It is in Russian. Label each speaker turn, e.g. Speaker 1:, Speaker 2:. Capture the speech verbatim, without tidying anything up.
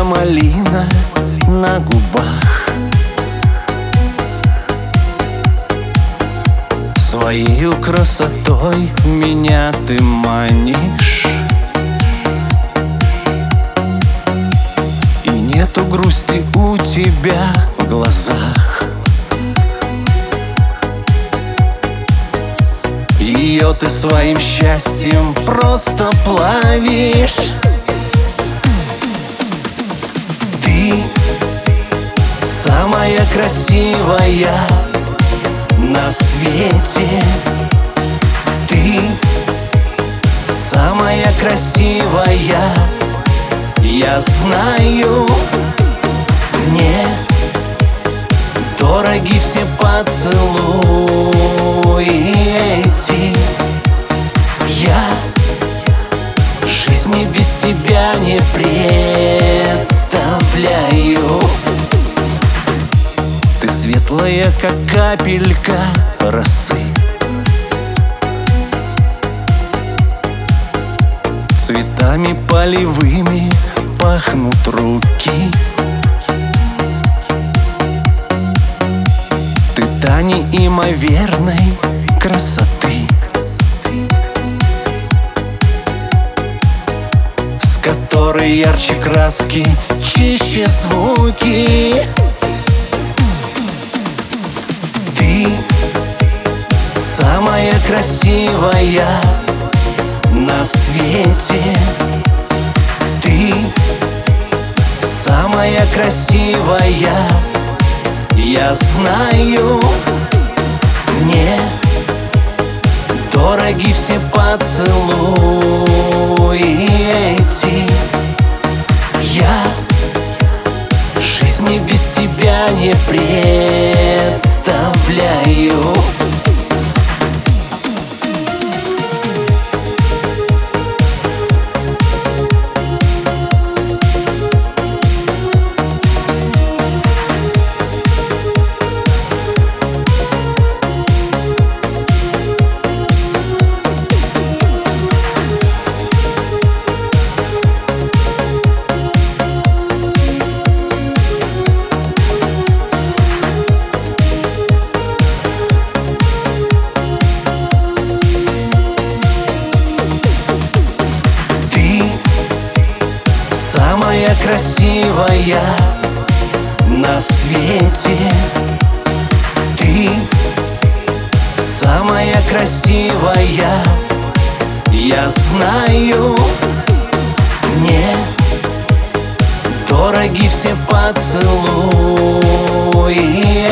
Speaker 1: Сладкая малина на губах, своею красотой меня ты манишь, и нету грусти у тебя в глазах. Ее ты своим счастьем просто плавишь. Ты самая красивая на свете. Ты самая красивая, я знаю. Мне дороги все поцелуи эти. Я жизни без тебя не представляю. Ты светлая, как капелька росы, цветами полевыми пахнут руки. Ты та неимоверной красоты, с которой ярче краски, чище звуки. Ты самая красивая на свете. Ты самая красивая, я знаю. Мне дороги все поцелуи эти. Я жизни без тебя не представляю. Самая красивая на свете. Ты самая красивая, я знаю. Мне дороги все поцелуи